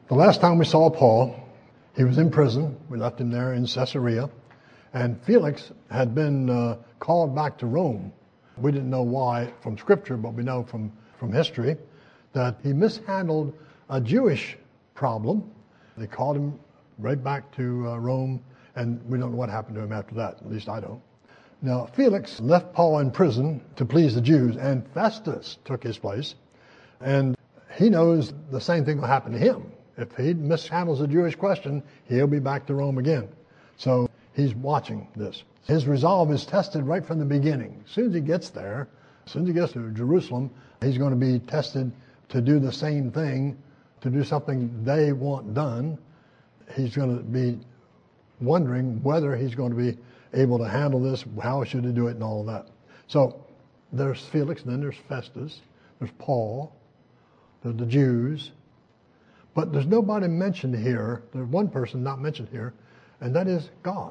The last time we saw Paul, he was in prison. We left him there in Caesarea. And Felix had been called back to Rome. We didn't know why from Scripture, but we know from history that he mishandled a Jewish problem. They called him right back to Rome, and we don't know what happened to him after that. At least I don't. Now, Felix left Paul in prison to please the Jews, and Festus took his place. And he knows the same thing will happen to him. If he mishandles the Jewish question, he'll be back to Rome again. So he's watching this. His resolve is tested right from the beginning. As soon as he gets there, as soon as he gets to Jerusalem, he's going to be tested to do the same thing, to do something they want done. He's going to be wondering whether he's going to be able to handle this, how should he do it, and all of that. So there's Felix, and then there's Festus, there's Paul, there's the Jews, but there's nobody mentioned here. There's one person not mentioned here, and that is God.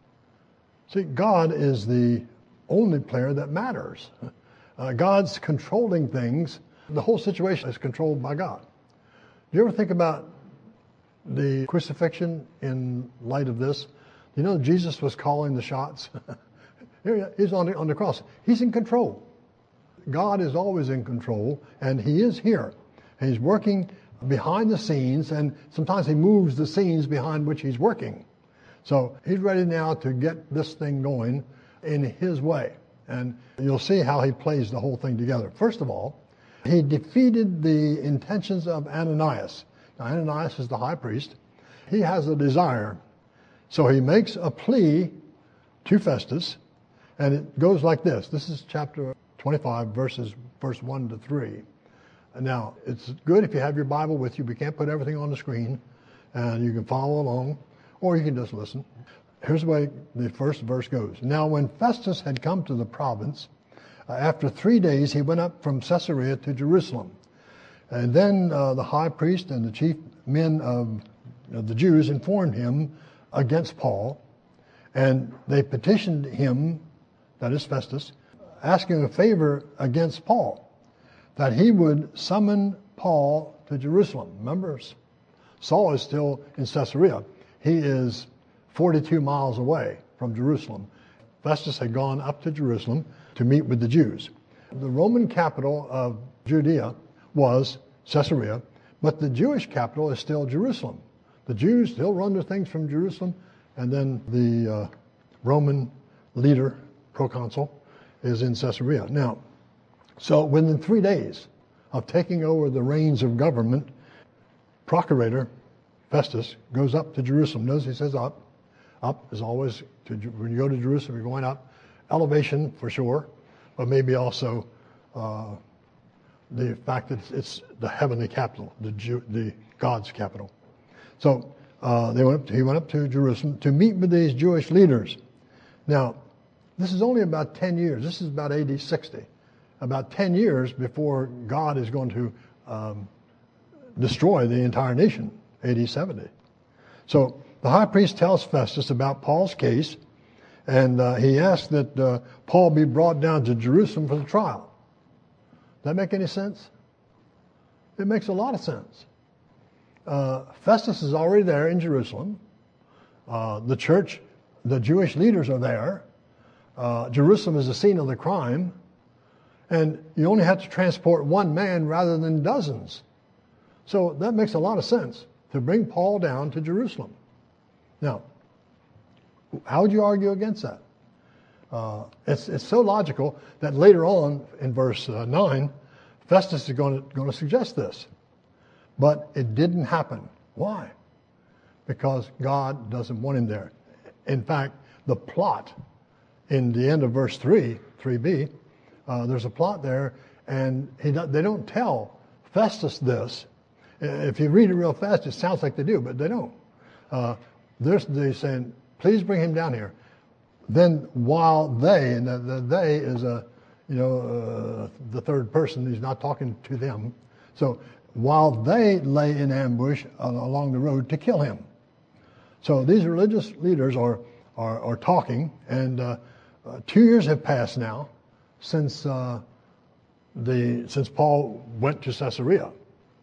See, God is the only player that matters. God's controlling things. The whole situation is controlled by God. Do you ever think about the crucifixion in light of this? You know, Jesus was calling the shots. Here he is on the cross. He's in control. God is always in control, and he is here. He's working behind the scenes, and sometimes he moves the scenes behind which he's working. So he's ready now to get this thing going in his way. And you'll see how he plays the whole thing together. First of all, he defeated the intentions of Ananias. Now, Ananias is the high priest. He has a desire. So he makes a plea to Festus, and it goes like this. This is chapter 25, verse 1 to 3. Now, it's good if you have your Bible with you. We can't put everything on the screen, and you can follow along, or you can just listen. Here's the way the first verse goes. Now, when Festus had come to the province, after 3 days he went up from Caesarea to Jerusalem. And then the high priest and the chief men of the Jews informed him against Paul, and they petitioned him, that is Festus, asking a favor against Paul, that he would summon Paul to Jerusalem. Remember, Saul is still in Caesarea. He is 42 miles away from Jerusalem. Festus had gone up to Jerusalem to meet with the Jews. The Roman capital of Judea was Caesarea, but the Jewish capital is still Jerusalem. The Jews still run their things from Jerusalem, and then the Roman leader, proconsul, is in Caesarea. Now, so within 3 days of taking over the reins of government, Procurator Festus goes up to Jerusalem. Notice he says up. Up is always, when you go to Jerusalem, you're going up. Elevation for sure, but maybe also the fact that it's the heavenly capital, the God's capital. So he went up to Jerusalem to meet with these Jewish leaders. Now, this is only about 10 years. This is about AD 60. About 10 years before God is going to destroy the entire nation, AD 70. So the high priest tells Festus about Paul's case, and he asks that Paul be brought down to Jerusalem for the trial. Does that make any sense? It makes a lot of sense. Festus is already there in Jerusalem. The church, the Jewish leaders are there. Jerusalem is the scene of the crime. And you only have to transport one man rather than dozens. So that makes a lot of sense to bring Paul down to Jerusalem. Now, how would you argue against that? It's so logical that later on in verse 9, Festus is going to suggest this. But it didn't happen. Why? Because God doesn't want him there. In fact, the plot in the end of verse 3b, there's a plot there, and they don't tell Festus this. If you read it real fast, it sounds like they do, but they don't. They're saying, please bring him down here. Then while they, and the they is the third person, he's not talking to them. So while they lay in ambush along the road to kill him. So these religious leaders are talking, and 2 years have passed now since Paul went to Caesarea.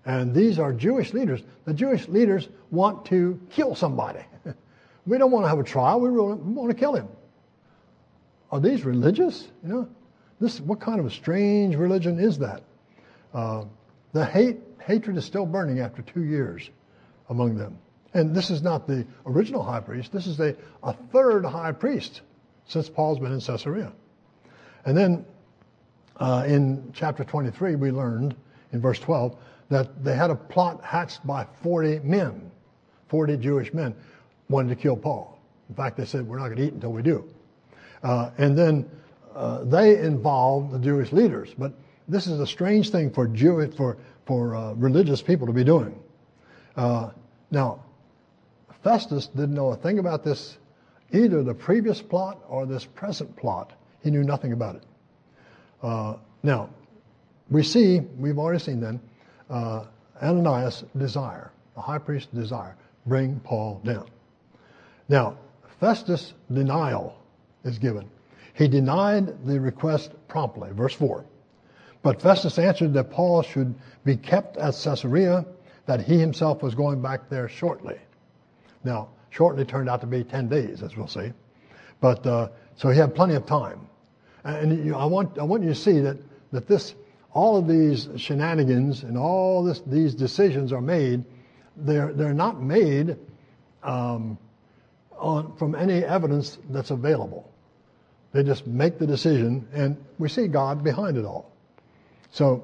And these are Jewish leaders. The Jewish leaders want to kill somebody. We don't want to have a trial. We want to kill him. Are these religious? What kind of a strange religion is that? The hatred is still burning after 2 years among them. And this is not the original high priest. This is a third high priest since Paul's been in Caesarea. And then in chapter 23, we learned in verse 12 that they had a plot hatched by 40 men, 40 Jewish men, wanted to kill Paul. In fact, they said, we're not going to eat until we do. And then they involved the Jewish leaders. But this is a strange thing for religious people to be doing. Now, Festus didn't know a thing about this, either the previous plot or this present plot. He knew nothing about it. Now, we've already seen then, Ananias' desire, the high priest's desire, bring Paul down. Now, Festus' denial is given. He denied the request promptly, verse 4. But Festus answered that Paul should be kept at Caesarea, that he himself was going back there shortly. Now, shortly turned out to be 10 days, as we'll see. But so he had plenty of time. And I want you to see that all of these shenanigans and all these decisions are made. They're not made from any evidence that's available. They just make the decision, and we see God behind it all. So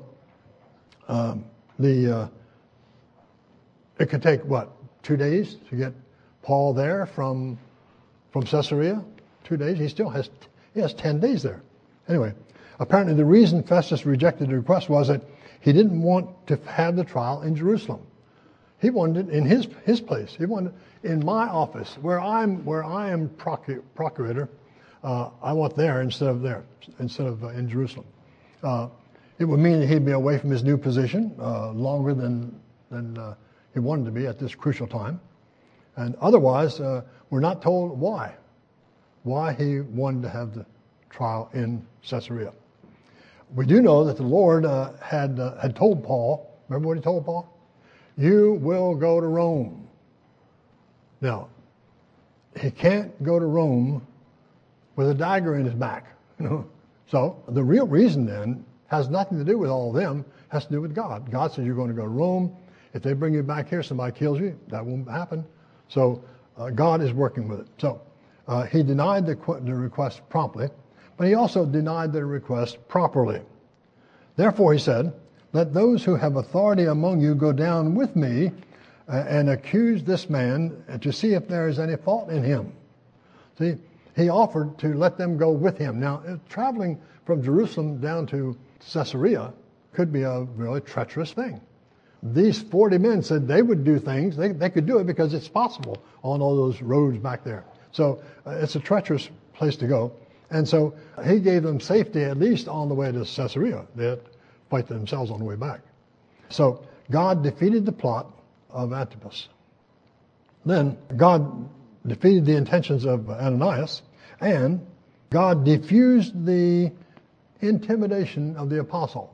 it could take 2 days to get Paul there from Caesarea? 2 days? He has 10 days there. Anyway, apparently the reason Festus rejected the request was that he didn't want to have the trial in Jerusalem. He wanted it in his place. He wanted it in my office, where I am procurator. I want there instead of in Jerusalem. It would mean that he'd be away from his new position longer than he wanted to be at this crucial time. And otherwise, we're not told why he wanted to have the trial in Caesarea. We do know that the Lord had told Paul, remember what he told Paul? You will go to Rome. Now, he can't go to Rome with a dagger in his back. So the real reason then has nothing to do with all of them, has to do with God. God says you're going to go to Rome. If they bring you back here, somebody kills you. That won't happen. So God is working with it. So he denied the request promptly, but he also denied the request properly. Therefore, he said, let those who have authority among you go down with me and accuse this man to see if there is any fault in him. See, he offered to let them go with him. Now, traveling from Jerusalem down to Caesarea could be a really treacherous thing. These 40 men said they would do things. They could do it because it's possible on all those roads back there. So it's a treacherous place to go. And so he gave them safety at least on the way to Caesarea. They had to fight themselves on the way back. So God defeated the plot of Antipas. Then God defeated the intentions of Ananias, and God diffused the intimidation of the apostle.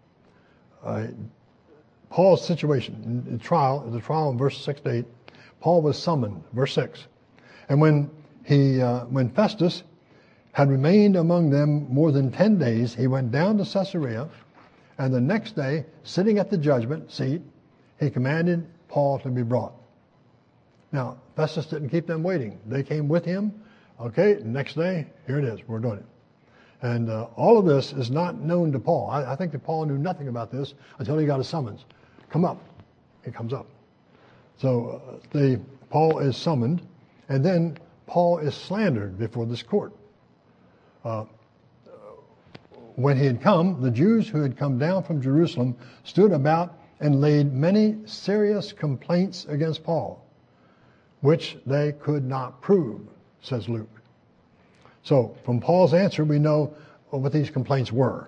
Paul's situation in the trial in verse 6 to 8, Paul was summoned, verse 6. And when Festus had remained among them more than 10 days, he went down to Caesarea, and the next day, sitting at the judgment seat, he commanded Paul to be brought. Now, Festus didn't keep them waiting. They came with him. Okay, next day, here it is. We're doing it. And all of this is not known to Paul. I think that Paul knew nothing about this until he got a summons. Come up. He comes up. So Paul is summoned, and then Paul is slandered before this court. When he had come, the Jews who had come down from Jerusalem stood about and laid many serious complaints against Paul, which they could not prove, says Luke. So from Paul's answer, we know what these complaints were.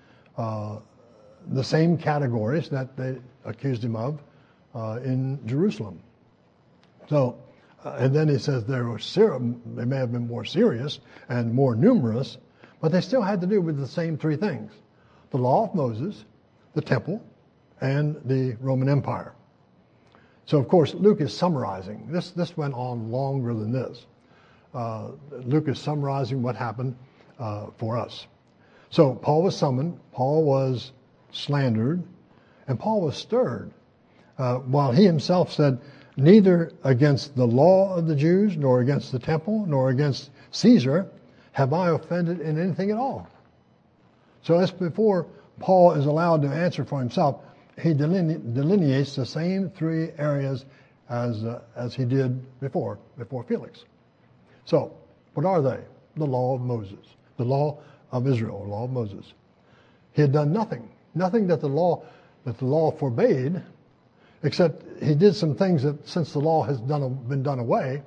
The same categories that they accused him of in Jerusalem. So, and then he says they may have been more serious and more numerous, but they still had to do with the same three things: the law of Moses, the temple, and the Roman Empire. So, of course, Luke is summarizing. This went on longer than this. Luke is summarizing what happened for us. So Paul was summoned, Paul was slandered, and Paul was stirred. While he himself said, neither against the law of the Jews, nor against the temple, nor against Caesar have I offended in anything at all. So as before Paul is allowed to answer for himself, he delineates the same three areas as he did before Felix. So, what are they? The law of Moses, the law of Israel, the law of Moses. He had done nothing that the law forbade, except he did some things that, since the law has been done away,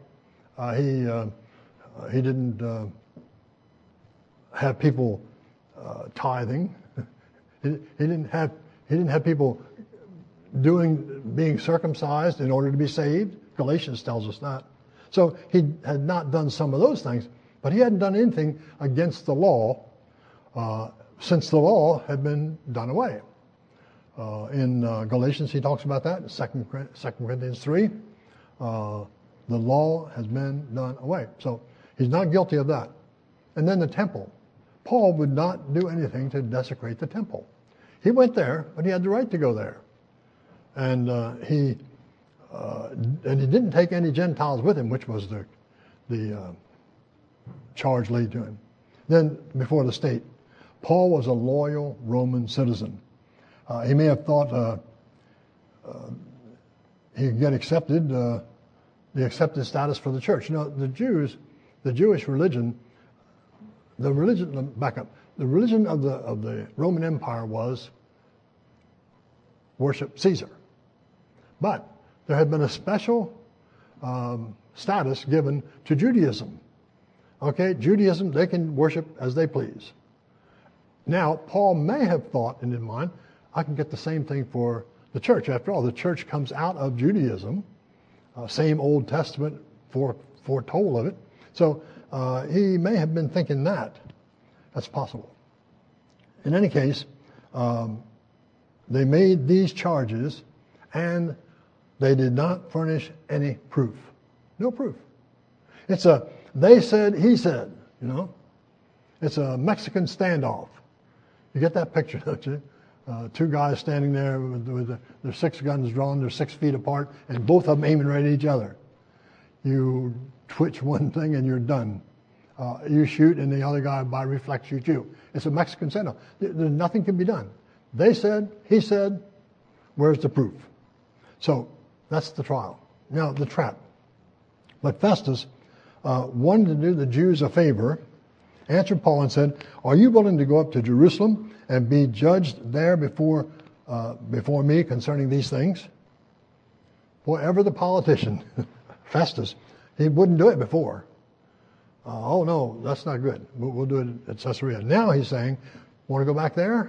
he didn't have people tithing. He didn't have people being circumcised in order to be saved. Galatians tells us that. So he had not done some of those things, but he hadn't done anything against the law since the law had been done away. In Galatians, he talks about that. In 2 Corinthians 3, the law has been done away. So he's not guilty of that. And then the temple. Paul would not do anything to desecrate the temple. He went there, but he had the right to go there. And he didn't take any Gentiles with him, which was the charge laid to him. Then, before the state, Paul was a loyal Roman citizen. He may have thought he could get accepted, the accepted status for the church. You know, the Jewish religion, the religion of the Roman Empire was worship Caesar. But there had been a special status given to Judaism. Okay, Judaism, they can worship as they please. Now, Paul may have thought in his mind, I can get the same thing for the church. After all, the church comes out of Judaism, same Old Testament foretold of it. So he may have been thinking that. That's possible. In any case, they made these charges and they did not furnish any proof. No proof. It's a they said, he said, you know. It's a Mexican standoff. You get that picture, don't you? Two guys standing there with their 6 guns drawn, they're 6 feet apart, and both of them aiming right at each other. You twitch one thing and you're done. You shoot and the other guy by reflex shoots you. It's a Mexican standoff. Nothing can be done. They said, he said, where's the proof? So that's the trial. Now, the trap. But Festus wanted to do the Jews a favor, answered Paul and said, are you willing to go up to Jerusalem and be judged there before me concerning these things? Boy, ever the politician, Festus, he wouldn't do it before. Oh no, that's not good. We'll do it at Caesarea. Now he's saying, want to go back there?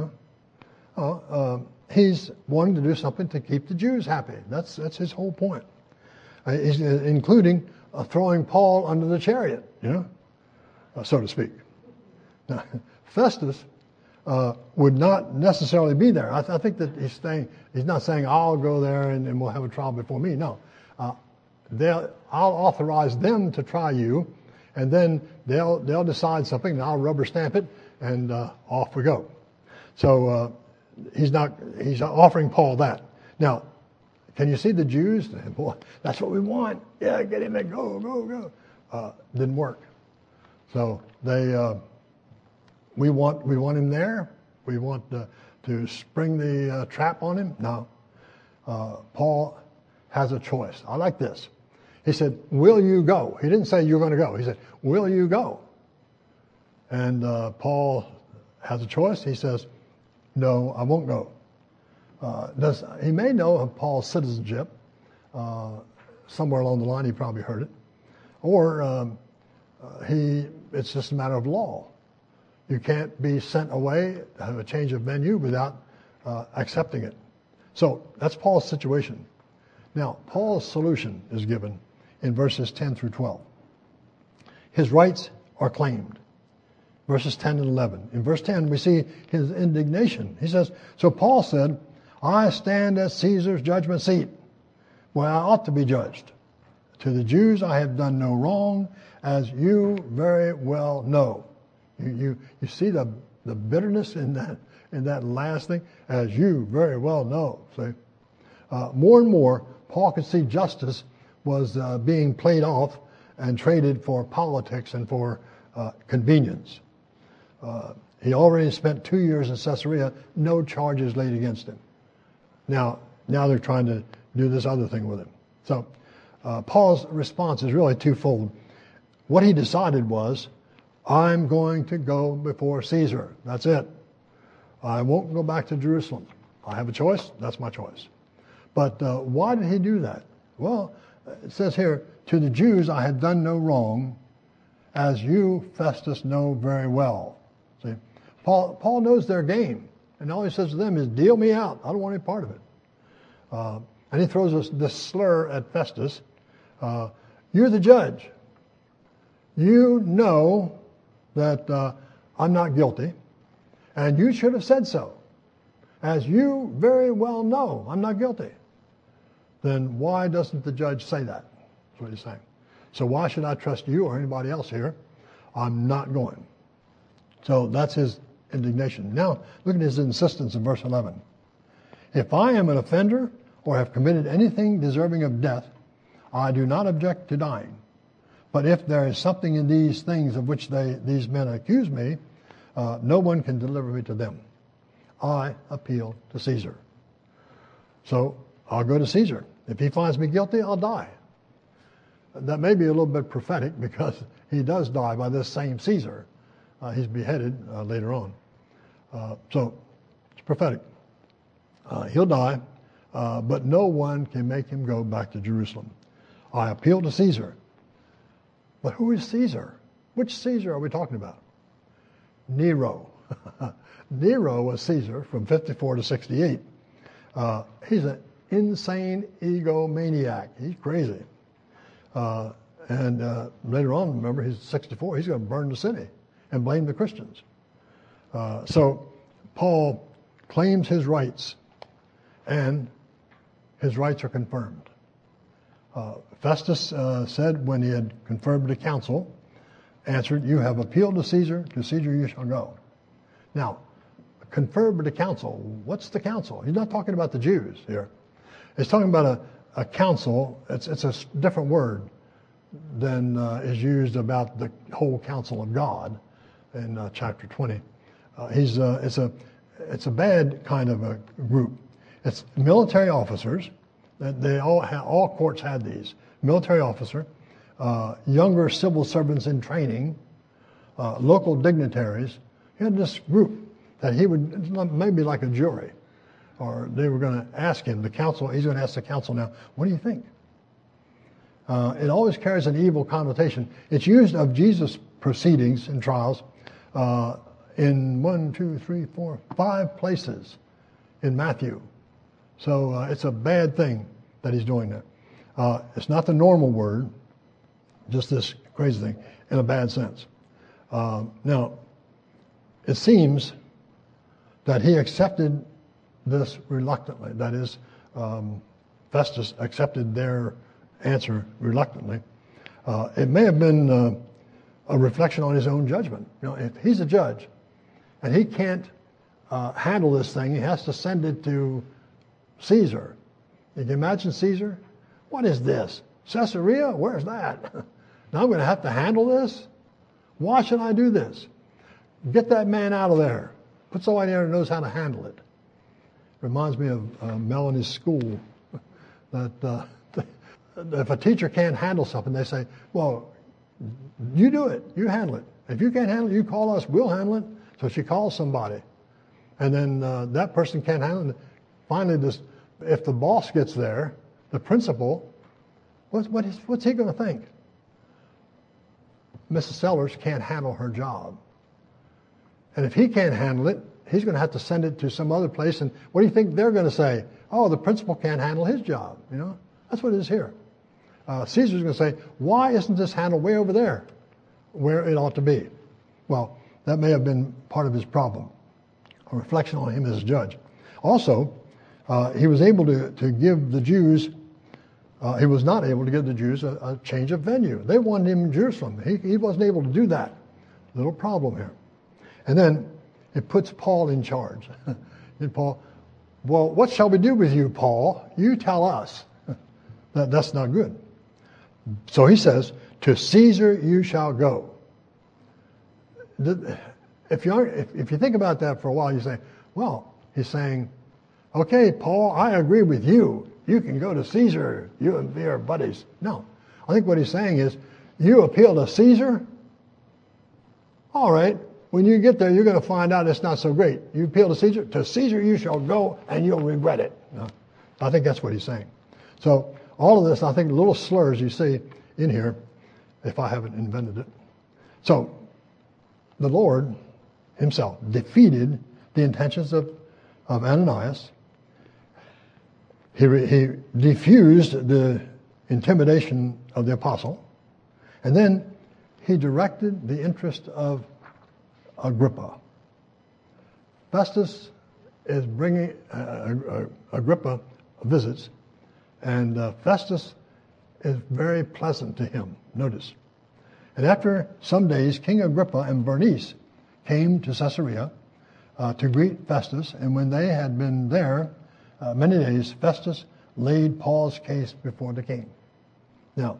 No. He's wanting to do something to keep the Jews happy. That's his whole point. Including throwing Paul under the chariot, so to speak. Now, Festus would not necessarily be there. I think that he's not saying, I'll go there and we'll have a trial before me. No. I'll authorize them to try you, and then they'll decide something, and I'll rubber stamp it, and off we go. So he's offering Paul that. Now, can you see the Jews? Boy, that's what we want. Yeah, get him there. Go. Didn't work. So we want him there. We want to spring the trap on him. No. Paul has a choice. I like this. He said, will you go? He didn't say you're going to go. He said, will you go? And Paul has a choice. He says, no, I won't go. He may know of Paul's citizenship. Somewhere along the line he probably heard it. Or it's just a matter of law. You can't be sent away, have a change of venue without accepting it. So that's Paul's situation. Now, Paul's solution is given in verses 10 through 12. His rights are claimed. Verses 10 and 11. In verse 10, we see his indignation. He says, so Paul said, I stand at Caesar's judgment seat, where I ought to be judged. To the Jews I have done no wrong, as you very well know. You see the bitterness in that last thing, as you very well know. See? More and more, Paul could see justice was being played off and traded for politics and for convenience. He already spent 2 years in Caesarea, no charges laid against him. Now they're trying to do this other thing with him. So Paul's response is really twofold. What he decided was, I'm going to go before Caesar. That's it. I won't go back to Jerusalem. I have a choice. That's my choice. But why did he do that? Well, it says here, to the Jews I had done no wrong, as you, Festus, know very well. See, Paul knows their game, and all he says to them is, deal me out. I don't want any part of it. And he throws this slur at Festus. You're the judge. You know that I'm not guilty, and you should have said so. As you very well know, I'm not guilty. Then why doesn't the judge say that? That's what he's saying. So why should I trust you or anybody else here? I'm not going. So that's his indignation. Now, look at his insistence in verse 11. If I am an offender or have committed anything deserving of death, I do not object to dying. But if there is something in these things of which these men accuse me, no one can deliver me to them. I appeal to Caesar. So I'll go to Caesar. If he finds me guilty, I'll die. That may be a little bit prophetic because he does die by this same Caesar. He's beheaded later on. So it's prophetic. He'll die, but no one can make him go back to Jerusalem. I appeal to Caesar. But who is Caesar? Which Caesar are we talking about? Nero. Nero was Caesar from 54 to 68. He's an insane egomaniac. He's crazy. And later on, remember, he's 64. He's going to burn the city and blame the Christians. So Paul claims his rights, and his rights are confirmed. Festus said when he had confirmed the council, answered, you have appealed to Caesar you shall go. Now, conferred with the council. What's the council? He's not talking about the Jews here. He's talking about a council. It's a different word than is used about the whole counsel of God in chapter 20. It's a bad kind of a group. It's military officers. They all courts had these. Military officer, younger civil servants in training, local dignitaries. He had this group that he would, maybe like a jury, or they were going to ask him, the council, he's going to ask the council now, what do you think? It always carries an evil connotation. It's used of Jesus' proceedings and trials in 5 places in Matthew. So it's a bad thing that he's doing that. It's not the normal word, just this crazy thing, in a bad sense. Now, it seems that he accepted this reluctantly. That is, Festus accepted their answer reluctantly. It may have been a reflection on his own judgment. You know, if he's a judge and he can't handle this thing, he has to send it to Caesar. You can imagine Caesar? What is this? Caesarea? Where's that? Now I'm going to have to handle this? Why should I do this? Get that man out of there. Put somebody there who knows how to handle it. Reminds me of Melanie's school. That if a teacher can't handle something, they say, well, you do it. You handle it. If you can't handle it, you call us. We'll handle it. So she calls somebody. And then that person can't handle it. Finally, if the boss gets there, the principal, what's he going to think? Mrs. Sellers can't handle her job. And if he can't handle it, he's going to have to send it to some other place. And what do you think they're going to say? Oh, the principal can't handle his job. You know, that's what it is here. Caesar's going to say, why isn't this handled way over there where it ought to be? Well, that may have been part of his problem, a reflection on him as a judge. Also, He was able to give the Jews, he was not able to give the Jews a change of venue. They wanted him in Jerusalem. He wasn't able to do that. Little problem here. And then it puts Paul in charge. And Paul, well, what shall we do with you, Paul? You tell us. That's not good. So he says, to Caesar you shall go. If you think about that for a while, you say, well, he's saying, okay, Paul, I agree with you. You can go to Caesar. You and me are buddies. No. I think what he's saying is, you appeal to Caesar? All right. When you get there, you're going to find out it's not so great. You appeal to Caesar you shall go, and you'll regret it. No. I think that's what he's saying. So all of this, I think, little slurs you see in here, if I haven't invented it. So the Lord himself defeated the intentions of Ananias. He diffused the intimidation of the apostle. And then he directed the interest of Agrippa. Festus is bringing Agrippa visits, and Festus is very pleasant to him. Notice. And after some days, King Agrippa and Bernice came to Caesarea to greet Festus, and when they had been there many days, Festus laid Paul's case before the king. Now,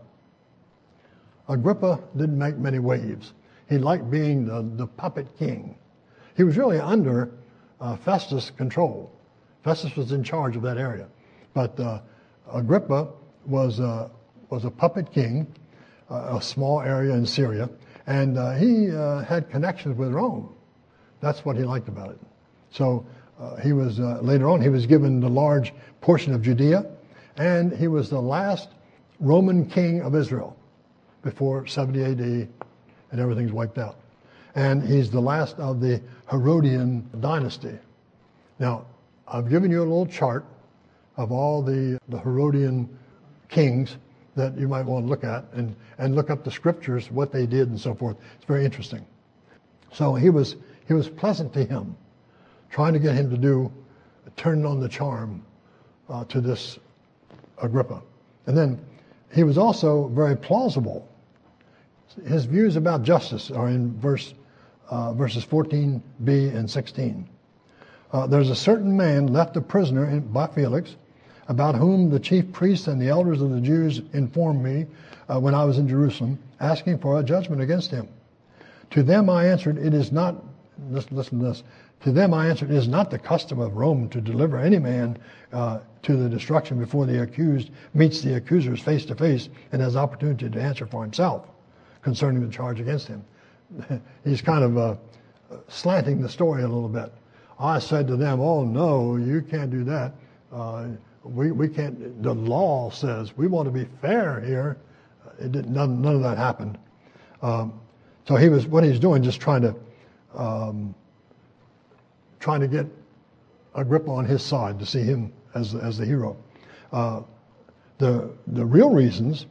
Agrippa didn't make many waves. He liked being the puppet king. He was really under Festus' control. Festus was in charge of that area. But Agrippa was a puppet king, a small area in Syria, and he had connections with Rome. That's what he liked about it. So he was later on, he was given the large portion of Judea, and he was the last Roman king of Israel before 70 AD, and everything's wiped out. And he's the last of the Herodian dynasty. Now, I've given you a little chart of all the Herodian kings that you might want to look at and look up the scriptures, what they did and so forth. It's very interesting. So he was pleasant to him, trying to get him to turn on the charm to this Agrippa. And then he was also very plausible. His views about justice are in verses 14b and 16. There's a certain man left a prisoner by Felix, about whom the chief priests and the elders of the Jews informed me when I was in Jerusalem, asking for a judgment against him. To them I answered, it is not, listen to this, to them I answered, it is not the custom of Rome to deliver any man to the destruction before the accused meets the accusers face to face and has opportunity to answer for himself concerning the charge against him. He's kind of slanting the story a little bit. I said to them, oh no, you can't do that. We can't, the law says we want to be fair here. None of that happened. So what he's doing, just trying to get Agrippa on his side, to see him as the hero. The real reasons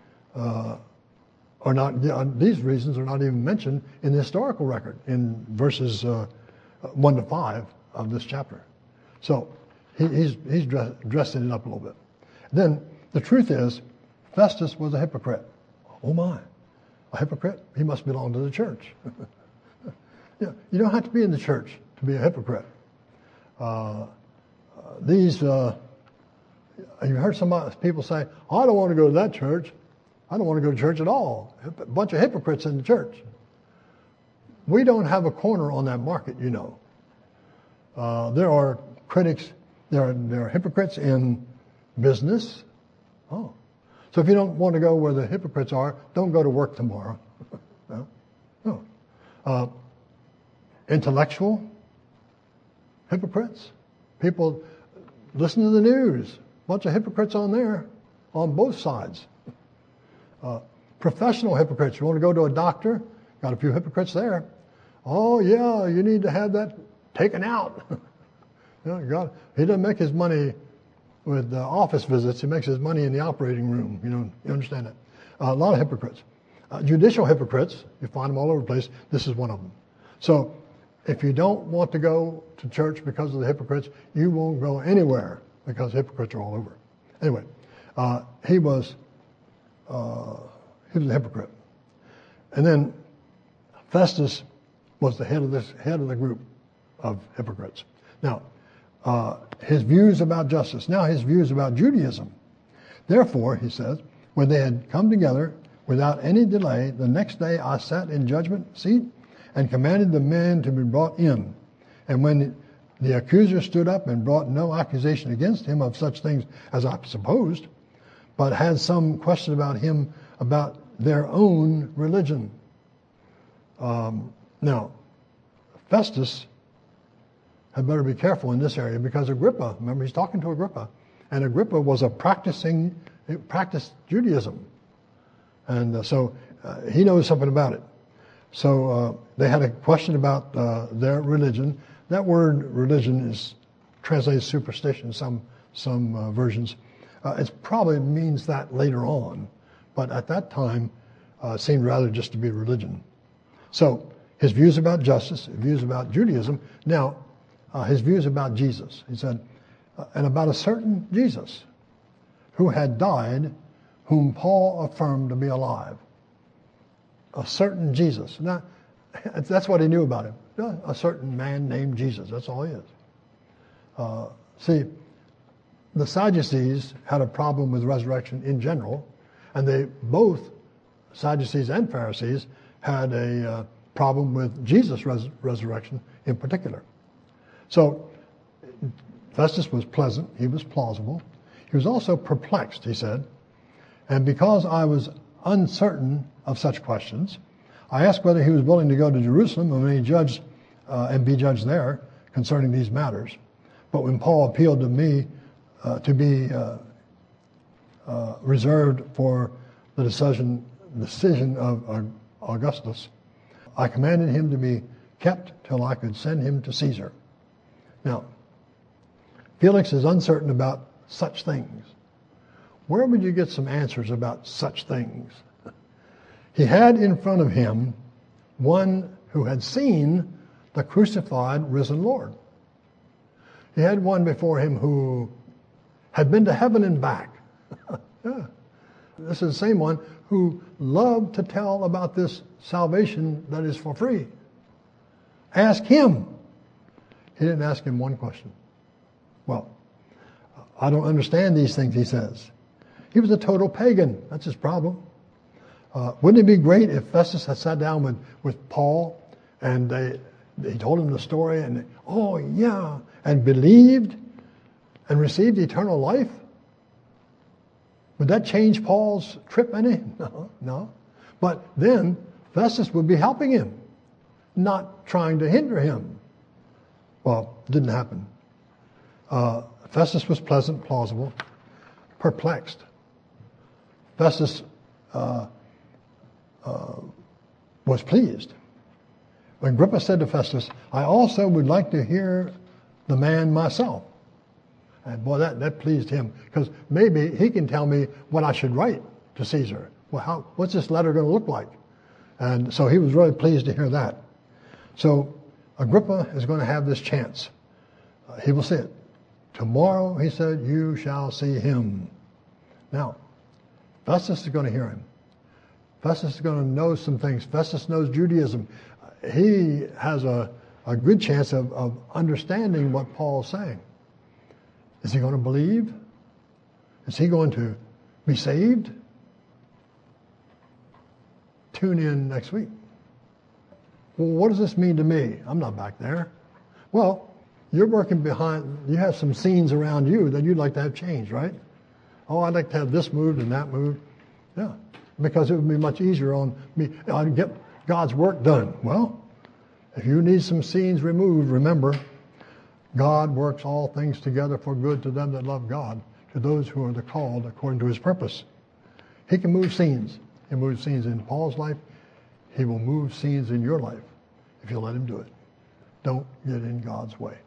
are not, these reasons are not even mentioned in the historical record in verses 1 to 5 of this chapter. So he's dressing it up a little bit. Then the truth is, Festus was a hypocrite. Oh my, a hypocrite? He must belong to the church. You don't have to be in the church to be a hypocrite. You heard some people say, oh, I don't want to go to that church. I don't want to go to church at all. A bunch of hypocrites in the church. We don't have a corner on that market, you know. There are critics, there are hypocrites in business. Oh. So if you don't want to go where the hypocrites are, don't go to work tomorrow. No. Intellectual hypocrites. People listen to the news. Bunch of hypocrites on there, on both sides. Professional hypocrites. You want to go to a doctor? Got a few hypocrites there. Oh yeah, you need to have that taken out. He doesn't make his money with office visits. He makes his money in the operating room. You understand that? A lot of hypocrites. Judicial hypocrites, you find them all over the place. This is one of them. So if you don't want to go to church because of the hypocrites, you won't go anywhere because hypocrites are all over. Anyway, he was a hypocrite. And then Festus was the head of the group of hypocrites. Now, his views about justice. Now his views about Judaism. Therefore, he says, when they had come together without any delay, the next day I sat in judgment seat and commanded the men to be brought in. And when the accuser stood up and brought no accusation against him of such things as I supposed, but had some question about him about their own religion. Now, Festus had better be careful in this area because Agrippa, remember he's talking to Agrippa, and Agrippa was practiced Judaism. And so he knows something about it. So they had a question about their religion. That word religion is translated superstition, some versions. It probably means that later on, but at that time it seemed rather just to be religion. So his views about justice, his views about Judaism. Now, his views about Jesus. He said, and about a certain Jesus who had died, whom Paul affirmed to be alive. A certain Jesus. Now, that's what he knew about him. A certain man named Jesus. That's all he is. See, the Sadducees had a problem with resurrection in general, and they both, Sadducees and Pharisees, had a problem with Jesus' resurrection in particular. So Festus was pleasant. He was plausible. He was also perplexed, he said. And because I was uncertain of such questions, I asked whether he was willing to go to Jerusalem and be judged there concerning these matters. But when Paul appealed to me to be reserved for the decision of Augustus, I commanded him to be kept till I could send him to Caesar. Now, Felix is uncertain about such things. Where would you get some answers about such things? He had in front of him one who had seen the crucified, risen Lord. He had one before him who had been to heaven and back. Yeah. This is the same one who loved to tell about this salvation that is for free. Ask him. He didn't ask him one question. Well, I don't understand these things, he says. He was a total pagan. That's his problem. Wouldn't it be great if Festus had sat down with Paul and he told him the story and, oh yeah, and believed and received eternal life? Would that change Paul's trip any? No. But then Festus would be helping him, not trying to hinder him. Well, it didn't happen. Festus was pleasant, plausible, perplexed. Festus was pleased. When Agrippa said to Festus, I also would like to hear the man myself. And boy, that pleased him, because maybe he can tell me what I should write to Caesar. Well, what's this letter going to look like? And so he was really pleased to hear that. So Agrippa is going to have this chance. He will see it. Tomorrow, he said, you shall see him. Now, Festus is going to hear him. Festus is going to know some things. Festus knows Judaism. He has a good chance of understanding what Paul's saying. Is he going to believe? Is he going to be saved? Tune in next week. Well, what does this mean to me? I'm not back there. Well, you're working behind, you have some scenes around you that you'd like to have changed, right? Oh, I'd like to have this moved and that moved. Yeah, because it would be much easier on me. I'd get God's work done. Well, if you need some scenes removed, remember, God works all things together for good to them that love God, to those who are the called according to his purpose. He can move scenes. He moves scenes in Paul's life. He will move scenes in your life if you let him do it. Don't get in God's way.